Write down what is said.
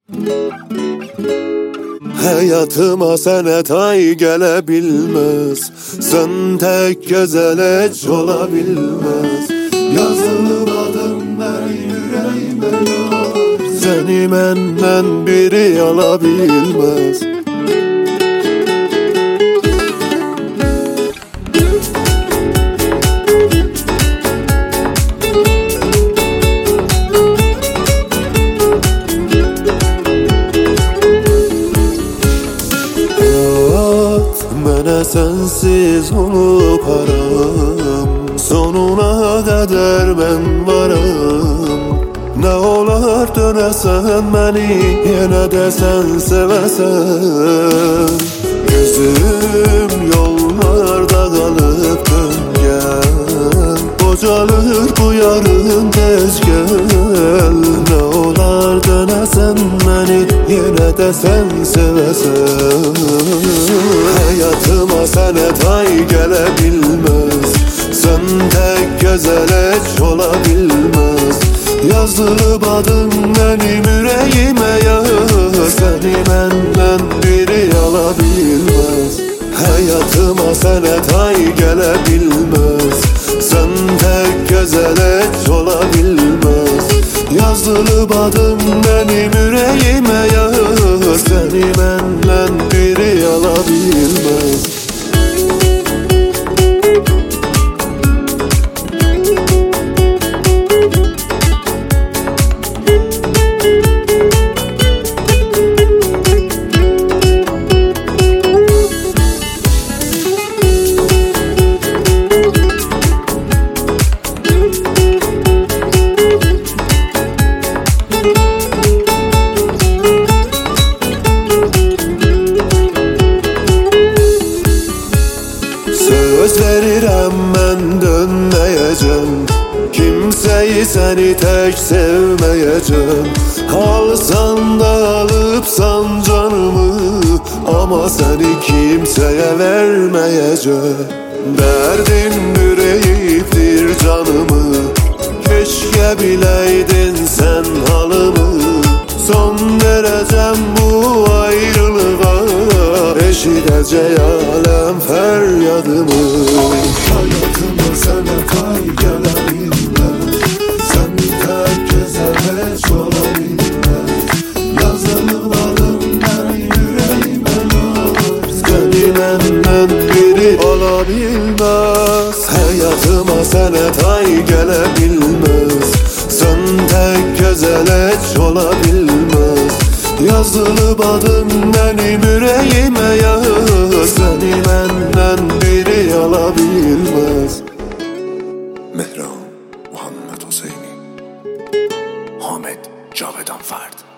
Hayatıma senet ay gelebilmez, sen tek güzel hiç olabilmez. Yazılı adım ben yüreğime yar, seni benden biri alabilmez. Mənə sensiz olup haram, sonuna kadar ben varım. Ne olar dönesen beni, yine de sen sevesen. Gözüm yollarda kalıp dön gel, bocalır bu yarın tez gel. Ne olar dönesen beni, yine de sen sevesen. Hayatıma senet ay gelebilmez, sen tek güzel hiç olabilmez. Yazılıp adın benim yüreğime yar, seni benden biri alabilmez. Hayatıma senet ay gelebilmez, sen tek güzel hiç olabilmez. Yazılıp adın benim yüreğime yar, seni benden biri alabilmez. Söz verirəm mən dönməyəcəm, kimseyi seni tek sevməyəcəm. Alsan da alıpsan canımı, ama seni kimseye verməyəcəm. Derdin yüreğimdir canımı, keşke bileydin sen halımı. Son vereceğim bu ayrılığa, eşidecek alem feryadımı. Hayatıma senet ay gelebilmez, sen tek güzel hiç olabilmez. Yazılıp adım ben yüreğime yar, seni benden biri olabilmez. Hayatıma senet ay gelebilmez, sen tek güzel hiç olabilmez. Yazılıp adın benim yüreğime yar, seni benden biri alabilmez. Mehran Muhammed Hüseyni, Ahmet Cavedan Ferd.